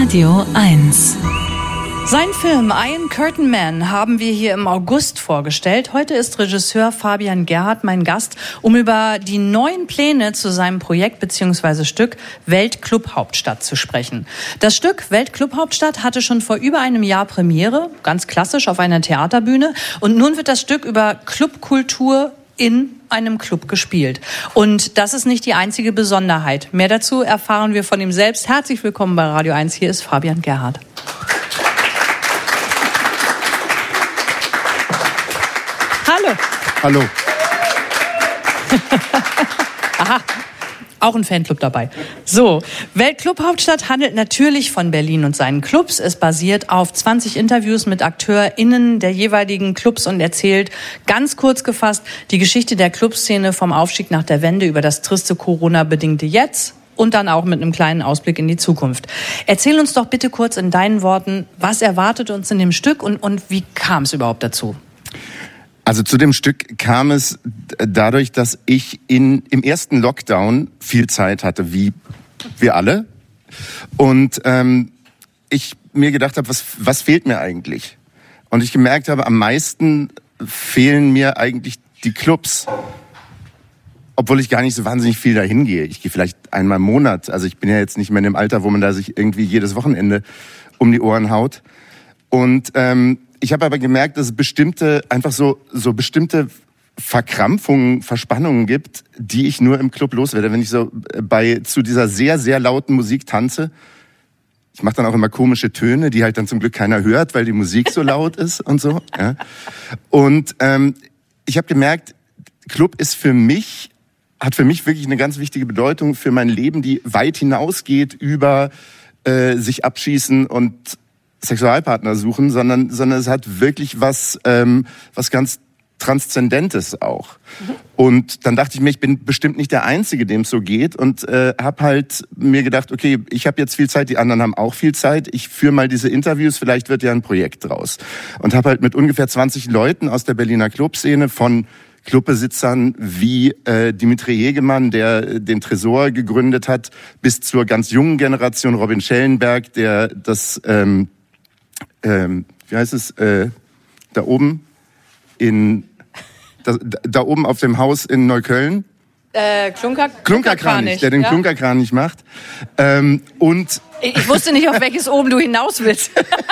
Radio 1. Sein Film Iron Curtain Man haben wir hier im August vorgestellt. Heute ist Regisseur Fabian Gerhardt mein Gast, um über die neuen Pläne zu seinem Projekt bzw. Stück Weltclub-Hauptstadt zu sprechen. Das Stück Weltclub-Hauptstadt hatte schon vor über einem Jahr Premiere, ganz klassisch auf einer Theaterbühne. Und nun wird das Stück über Clubkultur in einem Club gespielt. Und das ist nicht die einzige Besonderheit. Mehr dazu erfahren wir von ihm selbst. Herzlich willkommen bei Radio 1. Hier ist Fabian Gerhardt. Hallo. Hallo. Aha. Auch ein Fanclub dabei. So, Weltclub-Hauptstadt handelt natürlich von Berlin und seinen Clubs. Es basiert auf 20 Interviews mit AkteurInnen der jeweiligen Clubs und erzählt, ganz kurz gefasst, die Geschichte der Clubszene vom Aufstieg nach der Wende über das triste Corona-bedingte Jetzt und dann auch mit einem kleinen Ausblick in die Zukunft. Erzähl uns doch bitte kurz in deinen Worten, was erwartet uns in dem Stück und wie kam es überhaupt dazu? Also zu dem Stück kam es dadurch, dass ich im ersten Lockdown viel Zeit hatte, wie wir alle. Und ich mir gedacht habe, was fehlt mir eigentlich? Und ich gemerkt habe, am meisten fehlen mir eigentlich die Clubs. Obwohl ich gar nicht so wahnsinnig viel dahin gehe. Ich gehe vielleicht einmal im Monat. Also ich bin ja jetzt nicht mehr in dem Alter, wo man da sich irgendwie jedes Wochenende um die Ohren haut. Und ich habe aber gemerkt, dass es bestimmte Verkrampfungen, Verspannungen gibt, die ich nur im Club loswerde. Wenn ich so zu dieser sehr, sehr lauten Musik tanze, ich mache dann auch immer komische Töne, die halt dann zum Glück keiner hört, weil die Musik so laut ist und so. Ja. Und ich habe gemerkt, Club hat für mich wirklich eine ganz wichtige Bedeutung für mein Leben, die weit hinausgeht über sich abschießen und Sexualpartner suchen, sondern es hat wirklich was ganz Transzendentes auch. Und dann dachte ich mir, ich bin bestimmt nicht der Einzige, dem es so geht und habe halt mir gedacht, okay, ich habe jetzt viel Zeit, die anderen haben auch viel Zeit, ich führe mal diese Interviews, vielleicht wird ja ein Projekt draus. Und habe halt mit ungefähr 20 Leuten aus der Berliner Clubszene von Clubbesitzern wie Dimitri Hegemann, der den Tresor gegründet hat, bis zur ganz jungen Generation Robin Schellenberg, der das wie heißt es, da oben auf dem Haus in Neukölln. Klunkerkranich, der den Klunkerkranich macht. Und ich wusste nicht, auf welches oben du hinaus willst.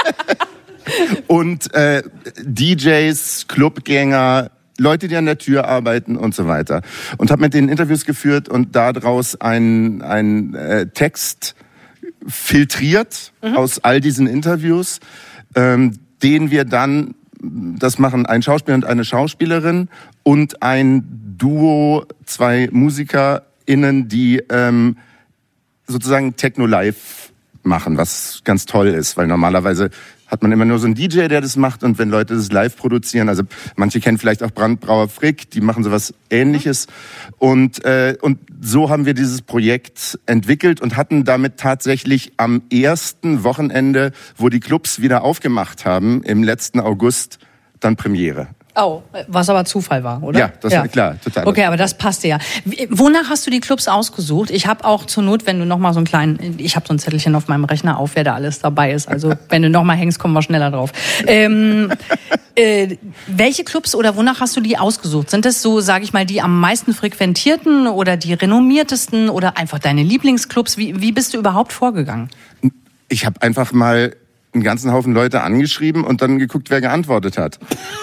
Und DJs, Clubgänger, Leute, die an der Tür arbeiten und so weiter. Und habe mit denen Interviews geführt und daraus einen Text filtriert aus all diesen Interviews, den wir dann, das machen ein Schauspieler und eine Schauspielerin und ein Duo, 2 MusikerInnen, die sozusagen Techno live machen, was ganz toll ist, weil normalerweise hat man immer nur so einen DJ, der das macht, und wenn Leute das live produzieren, also manche kennen vielleicht auch Brandbrauer Frick, die machen sowas Ähnliches, und so haben wir dieses Projekt entwickelt und hatten damit tatsächlich am ersten Wochenende, wo die Clubs wieder aufgemacht haben, im letzten August, dann Premiere. Oh, was aber Zufall war, oder? Ja, das war klar, total. Okay, aber das passte ja. Wonach hast du die Clubs ausgesucht? Ich habe auch zur Not, wenn du noch mal ich habe so ein Zettelchen auf meinem Rechner auf, wer da alles dabei ist. Also wenn du noch mal hängst, kommen wir schneller drauf. Welche Clubs oder wonach hast du die ausgesucht? Sind das so, sage ich mal, die am meisten frequentierten oder die renommiertesten oder einfach deine Lieblingsclubs? Wie bist du überhaupt vorgegangen? Ich habe einfach mal einen ganzen Haufen Leute angeschrieben und dann geguckt, wer geantwortet hat.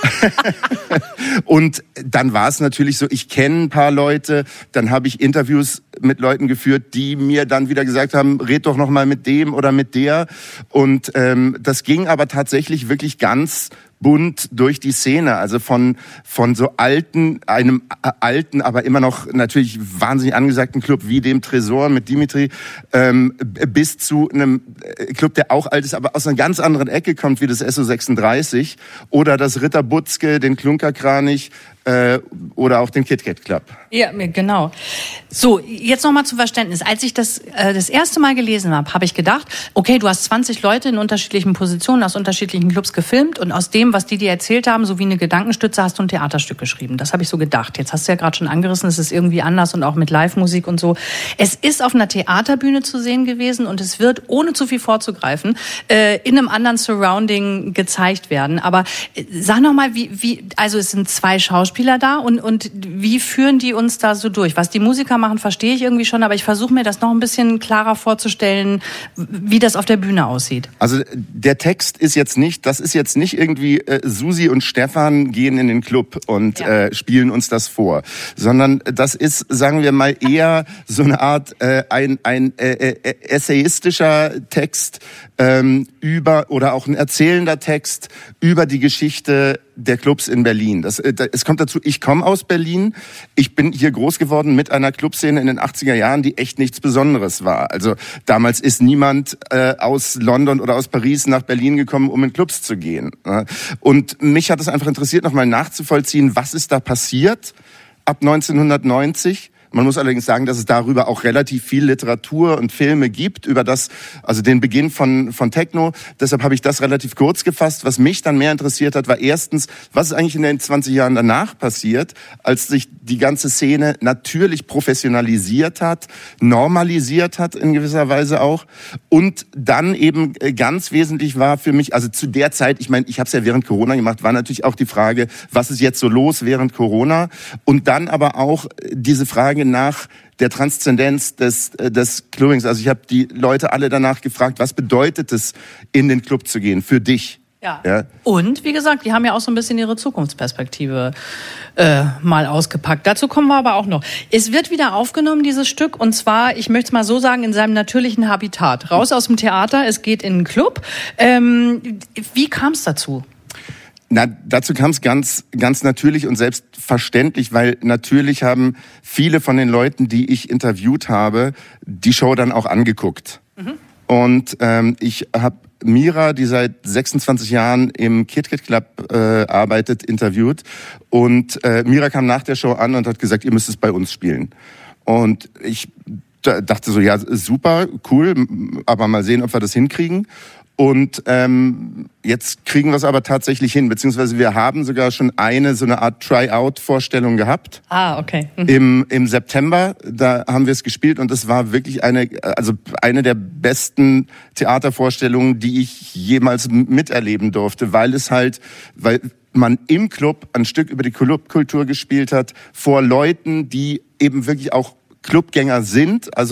Und dann war es natürlich so, ich kenne ein paar Leute, dann habe ich Interviews mit Leuten geführt, die mir dann wieder gesagt haben, red doch noch mal mit dem oder mit der. Und das ging aber tatsächlich wirklich ganz bunt durch die Szene, also von so einem alten, aber immer noch natürlich wahnsinnig angesagten Club wie dem Tresor mit Dimitri, bis zu einem Club, der auch alt ist, aber aus einer ganz anderen Ecke kommt, wie das SO36 oder das Ritter Butzke, den Klunkerkranich, oder auch den KitKat Club. Ja, genau. So, jetzt nochmal zum Verständnis. Als ich das erste Mal gelesen habe, habe ich gedacht, okay, du hast 20 Leute in unterschiedlichen Positionen aus unterschiedlichen Clubs gefilmt und aus dem, was die dir erzählt haben, so wie eine Gedankenstütze, hast du ein Theaterstück geschrieben. Das habe ich so gedacht. Jetzt hast du ja gerade schon angerissen, es ist irgendwie anders und auch mit Live-Musik und so. Es ist auf einer Theaterbühne zu sehen gewesen und es wird, ohne zu viel vorzugreifen, in einem anderen Surrounding gezeigt werden. Aber sag nochmal, also es sind 2 Schauspieler da und wie führen die uns da so durch? Was die Musiker machen, verstehe ich irgendwie schon, aber ich versuche mir das noch ein bisschen klarer vorzustellen, wie das auf der Bühne aussieht. Also der Text ist jetzt nicht, das ist jetzt nicht irgendwie Susi und Stefan gehen in den Club und spielen uns das vor, sondern das ist, sagen wir mal, eher so eine Art ein essayistischer Text oder auch ein erzählender Text über die Geschichte der Clubs in Berlin. Es kommt dazu, ich komme aus Berlin. Ich bin hier groß geworden mit einer Clubszene in den 80er Jahren, die echt nichts Besonderes war. Also damals ist niemand aus London oder aus Paris nach Berlin gekommen, um in Clubs zu gehen. Und mich hat es einfach interessiert, nochmal nachzuvollziehen, was ist da passiert ab 1990. Man muss allerdings sagen, dass es darüber auch relativ viel Literatur und Filme gibt, über also den Beginn von Techno. Deshalb habe ich das relativ kurz gefasst. Was mich dann mehr interessiert hat, war erstens, was ist eigentlich in den 20 Jahren danach passiert, als sich die ganze Szene natürlich professionalisiert hat, normalisiert hat in gewisser Weise auch. Und dann eben ganz wesentlich war für mich, also zu der Zeit, ich meine, ich habe es ja während Corona gemacht, war natürlich auch die Frage, was ist jetzt so los während Corona? Und dann aber auch diese Frage nach der Transzendenz des Clubbings. Also ich habe die Leute alle danach gefragt, was bedeutet es, in den Club zu gehen für dich? Ja. Und wie gesagt, die haben ja auch so ein bisschen ihre Zukunftsperspektive mal ausgepackt. Dazu kommen wir aber auch noch. Es wird wieder aufgenommen, dieses Stück, und zwar, ich möchte es mal so sagen, in seinem natürlichen Habitat. Raus aus dem Theater, es geht in einen Club. Wie kam es dazu? Na, dazu kam es ganz natürlich und selbstverständlich, weil natürlich haben viele von den Leuten, die ich interviewt habe, die Show dann auch angeguckt. Mhm. Und ich habe Mira, die seit 26 Jahren im KitKat Club arbeitet, interviewt. Und Mira kam nach der Show an und hat gesagt, ihr müsst es bei uns spielen. Und ich dachte so, ja, super, cool, aber mal sehen, ob wir das hinkriegen. Und jetzt kriegen wir es aber tatsächlich hin, beziehungsweise wir haben sogar schon so eine Art Try-out-Vorstellung gehabt. Okay. Mhm. Im September, da haben wir es gespielt und es war wirklich eine der besten Theatervorstellungen, die ich jemals miterleben durfte, weil man im Club ein Stück über die Clubkultur gespielt hat, vor Leuten, die eben wirklich auch Clubgänger sind, also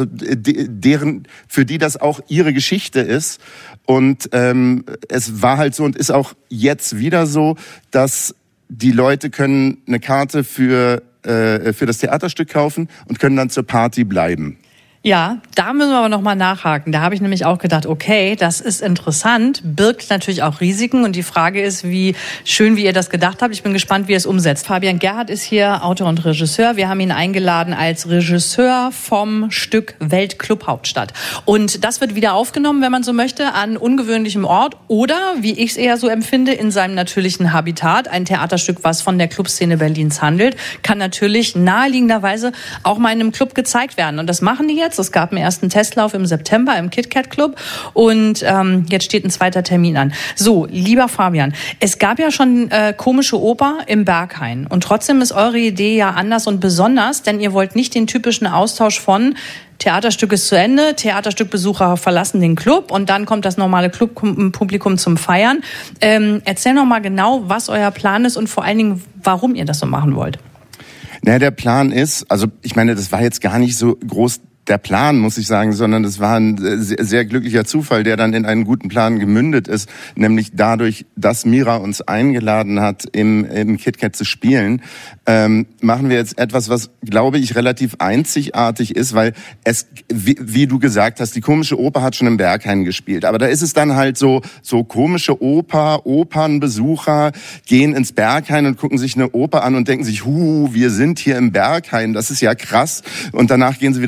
für die das auch ihre Geschichte ist. Und es war halt so und ist auch jetzt wieder so, dass die Leute können eine Karte für das Theaterstück kaufen und können dann zur Party bleiben. Ja, da müssen wir aber nochmal nachhaken. Da habe ich nämlich auch gedacht, okay, das ist interessant, birgt natürlich auch Risiken. Und die Frage ist, wie schön, wie ihr das gedacht habt. Ich bin gespannt, wie ihr es umsetzt. Fabian Gerhardt ist hier, Autor und Regisseur. Wir haben ihn eingeladen als Regisseur vom Stück Weltclub Hauptstadt. Und das wird wieder aufgenommen, wenn man so möchte, an ungewöhnlichem Ort oder, wie ich es eher so empfinde, in seinem natürlichen Habitat. Ein Theaterstück, was von der Clubszene Berlins handelt, kann natürlich naheliegenderweise auch mal in einem Club gezeigt werden. Und das machen die jetzt. Es gab einen ersten Testlauf im September im KitKat Club und jetzt steht ein zweiter Termin an. So, lieber Fabian, es gab ja schon komische Oper im Berghain und trotzdem ist eure Idee ja anders und besonders, denn ihr wollt nicht den typischen Austausch von Theaterstück ist zu Ende, Theaterstückbesucher verlassen den Club und dann kommt das normale Clubpublikum zum Feiern. Erzähl noch mal genau, was euer Plan ist und vor allen Dingen, warum ihr das so machen wollt. Naja, der Plan ist, also ich meine, das war jetzt gar nicht so groß der Plan, muss ich sagen, sondern das war ein sehr, sehr glücklicher Zufall, der dann in einen guten Plan gemündet ist, nämlich dadurch, dass Mira uns eingeladen hat, im KitKat zu spielen, machen wir jetzt etwas, was, glaube ich, relativ einzigartig ist, weil es, wie du gesagt hast, die komische Oper hat schon im Berghain gespielt, aber da ist es dann halt so komische Opernbesucher gehen ins Berghain und gucken sich eine Oper an und denken sich, wir sind hier im Berghain, das ist ja krass, und danach gehen sie wieder raus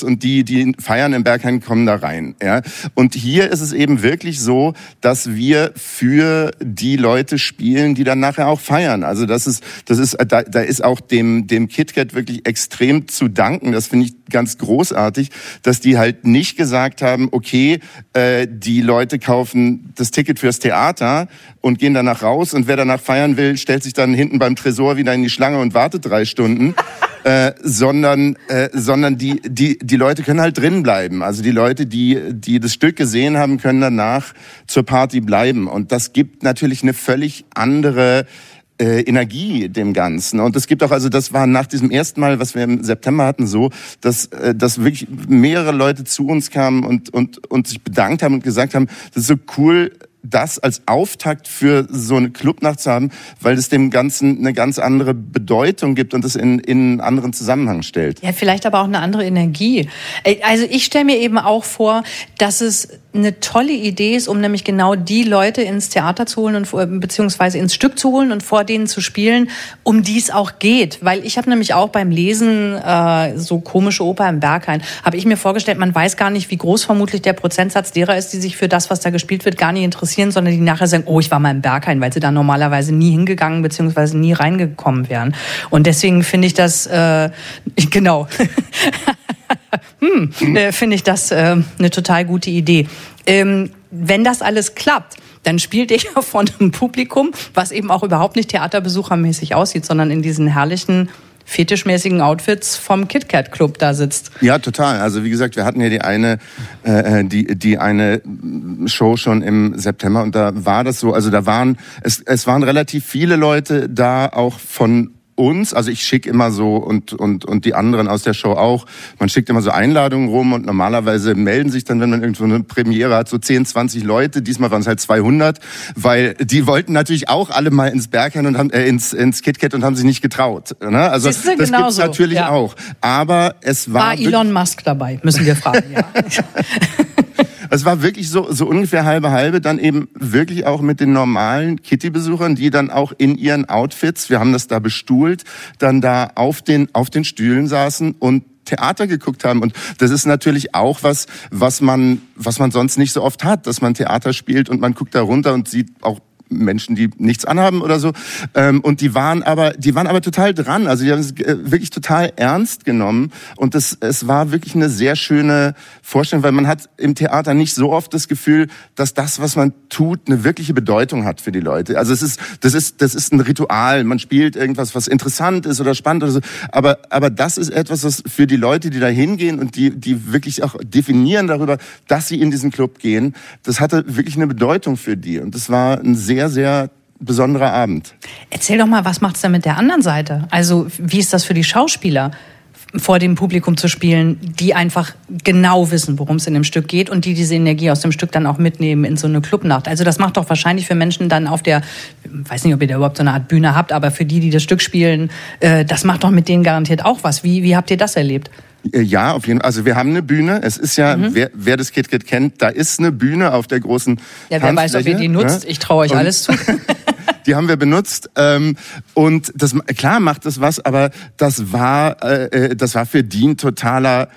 und die feiern im Berghain, kommen da rein. Ja? Und hier ist es eben wirklich so, dass wir für die Leute spielen, die dann nachher auch feiern. Also da ist auch dem KitKat wirklich extrem zu danken. Das finde ich ganz großartig, dass die halt nicht gesagt haben, okay, die Leute kaufen das Ticket fürs Theater und gehen danach raus und wer danach feiern will, stellt sich dann hinten beim Tresor wieder in die Schlange und wartet 3 Stunden. Sondern die Leute können halt drin bleiben. Also die Leute, die das Stück gesehen haben, können danach zur Party bleiben. Und das gibt natürlich eine völlig andere Energie dem Ganzen. Und es gibt auch, also das war nach diesem ersten Mal, was wir im September hatten, so, dass wirklich mehrere Leute zu uns kamen und sich bedankt haben und gesagt haben, das ist so cool, das als Auftakt für so eine Clubnacht zu haben, weil es dem Ganzen eine ganz andere Bedeutung gibt und es in einen anderen Zusammenhang stellt. Ja, vielleicht aber auch eine andere Energie. Also ich stelle mir eben auch vor, dass es eine tolle Idee ist, um nämlich genau die Leute ins Theater zu holen und beziehungsweise ins Stück zu holen und vor denen zu spielen, um die es auch geht. Weil ich habe nämlich auch beim Lesen so komische Oper im Berghain, habe ich mir vorgestellt, man weiß gar nicht, wie groß vermutlich der Prozentsatz derer ist, die sich für das, was da gespielt wird, gar nicht interessieren, sondern die nachher sagen, oh, ich war mal im Berghain, weil sie da normalerweise nie hingegangen beziehungsweise nie reingekommen wären. Und deswegen finde ich das, genau, finde ich das eine total gute Idee. Wenn das alles klappt, dann spielt ihr ja von einem Publikum, was eben auch überhaupt nicht theaterbesuchermäßig aussieht, sondern in diesen herrlichen fetischmäßigen Outfits vom KitKat Club da sitzt. Ja, total. Also wie gesagt, wir hatten ja die eine Show schon im September und da war das so, also es waren relativ viele Leute da, auch von uns, also ich schicke immer so und die anderen aus der Show auch, man schickt immer so Einladungen rum und normalerweise melden sich dann, wenn man irgendwo eine Premiere hat, so 10, 20 Leute, diesmal waren es halt 200, weil die wollten natürlich auch alle mal ins Berghain und haben ins KitKat und haben sich nicht getraut. Ne? Also das gibt's natürlich auch. Aber es war Elon Musk dabei, müssen wir fragen. Ja. Es war wirklich so ungefähr halbe, dann eben wirklich auch mit den normalen Kitty-Besuchern, die dann auch in ihren Outfits, wir haben das da bestuhlt, dann da auf den Stühlen saßen und Theater geguckt haben. Und das ist natürlich auch was man sonst nicht so oft hat, dass man Theater spielt und man guckt da runter und sieht auch Menschen, die nichts anhaben oder so. Und die waren aber total dran. Also die haben es wirklich total ernst genommen. Und es war wirklich eine sehr schöne Vorstellung, weil man hat im Theater nicht so oft das Gefühl, dass das, was man tut, eine wirkliche Bedeutung hat für die Leute. Also das ist ein Ritual. Man spielt irgendwas, was interessant ist oder spannend oder so. Aber das ist etwas, was für die Leute, die da hingehen und die wirklich auch definieren darüber, dass sie in diesen Club gehen, das hatte wirklich eine Bedeutung für die. Und das war ein sehr, sehr besonderer Abend. Erzähl doch mal, was macht's denn mit der anderen Seite? Also wie ist das für die Schauspieler, vor dem Publikum zu spielen, die einfach genau wissen, worum es in dem Stück geht und die diese Energie aus dem Stück dann auch mitnehmen in so eine Clubnacht? Also das macht doch wahrscheinlich für Menschen dann auf der, ich weiß nicht, ob ihr da überhaupt so eine Art Bühne habt, aber für die das Stück spielen, das macht doch mit denen garantiert auch was. Wie habt ihr das erlebt? Ja, auf jeden Fall. Also wir haben eine Bühne. Es ist ja, wer das KitKat kennt, da ist eine Bühne auf der großen Ja, wer weiß, ob ihr die nutzt. Ja? Ich traue euch alles zu. Die haben wir benutzt. Und das, klar macht das was, aber das war für die ein totaler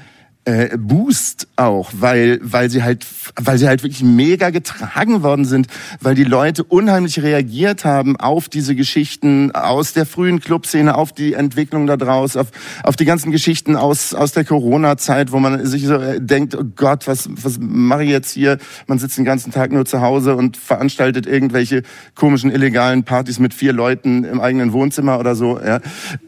Boost auch, weil sie halt wirklich mega getragen worden sind, weil die Leute unheimlich reagiert haben auf diese Geschichten aus der frühen Clubszene, auf die Entwicklung da draus, auf die ganzen Geschichten aus der Corona-Zeit, wo man sich so denkt, oh Gott, was mache ich jetzt hier? Man sitzt den ganzen Tag nur zu Hause und veranstaltet irgendwelche komischen illegalen Partys mit 4 Leuten im eigenen Wohnzimmer oder so. Ja.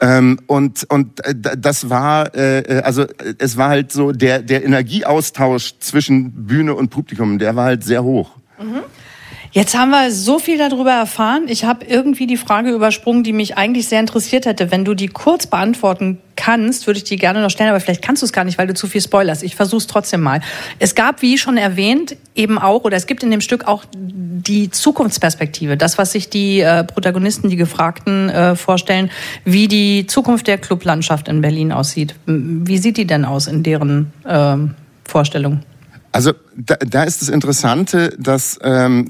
Und das war, also es war halt so, der Energieaustausch zwischen Bühne und Publikum, der war halt sehr hoch. Jetzt haben wir so viel darüber erfahren. Ich habe irgendwie die Frage übersprungen, die mich eigentlich sehr interessiert hätte. Wenn du die kurz beantworten kannst, würde ich die gerne noch stellen, aber vielleicht kannst du es gar nicht, weil du zu viel spoilerst. Ich versuche es trotzdem mal. Es gab, wie schon erwähnt, eben auch, oder es gibt in dem Stück auch die Zukunftsperspektive, das, was sich die Protagonisten, die Gefragten vorstellen, wie die Zukunft der Clublandschaft in Berlin aussieht. Wie sieht die denn aus in deren Vorstellung? Also da ist das Interessante, dass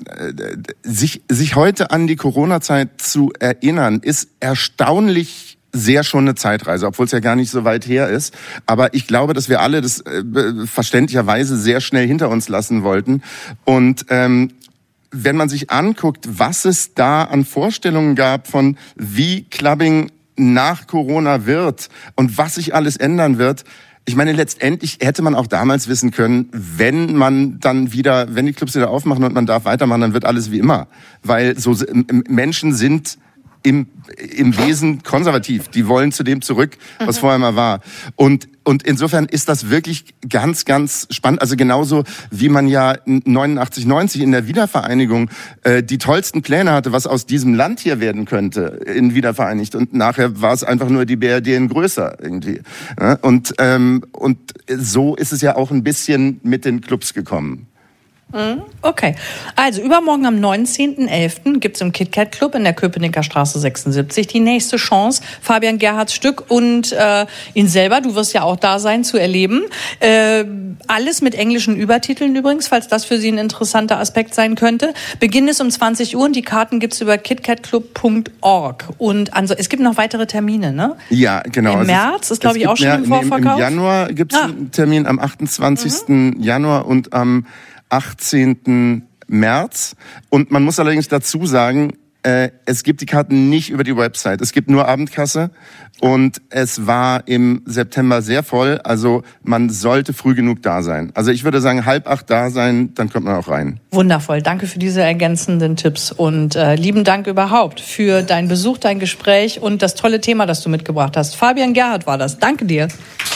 sich heute an die Corona-Zeit zu erinnern, ist erstaunlich sehr schon eine Zeitreise, obwohl es ja gar nicht so weit her ist. Aber ich glaube, dass wir alle das verständlicherweise sehr schnell hinter uns lassen wollten. Und wenn man sich anguckt, was es da an Vorstellungen gab von wie Clubbing nach Corona wird und was sich alles ändern wird, ich meine, letztendlich hätte man auch damals wissen können, wenn die Clubs wieder aufmachen und man darf weitermachen, dann wird alles wie immer. Weil so Menschen sind im Wesen konservativ. Die wollen zu dem zurück, was vorher mal war. Und insofern ist das wirklich ganz, ganz spannend. Also genauso wie man ja 89, 90 in der Wiedervereinigung die tollsten Pläne hatte, was aus diesem Land hier werden könnte, in wiedervereinigt. Und nachher war es einfach nur die BRD in größer irgendwie. Ja, und so ist es ja auch ein bisschen mit den Clubs gekommen. Okay, also übermorgen am 19.11. gibt's im KitKat Club in der Köpenicker Straße 76 die nächste Chance, Fabian Gerhardts Stück und ihn selber, du wirst ja auch da sein, zu erleben. Alles mit englischen Übertiteln übrigens, falls das für Sie ein interessanter Aspekt sein könnte. Beginn ist um 20 Uhr und die Karten gibt's über kitcatclub.org. Und also, es gibt noch weitere Termine, ne? Ja, genau. Im März ist, glaube ich, auch schon im Vorverkauf. Im Januar gibt's einen Termin am 28. Januar und am 18. März. Und man muss allerdings dazu sagen, es gibt die Karten nicht über die Website. Es gibt nur Abendkasse und es war im September sehr voll. Also man sollte früh genug da sein. Also ich würde sagen 7:30 da sein, dann kommt man auch rein. Wundervoll. Danke für diese ergänzenden Tipps und lieben Dank überhaupt für deinen Besuch, dein Gespräch und das tolle Thema, das du mitgebracht hast. Fabian Gerhardt war das. Danke dir.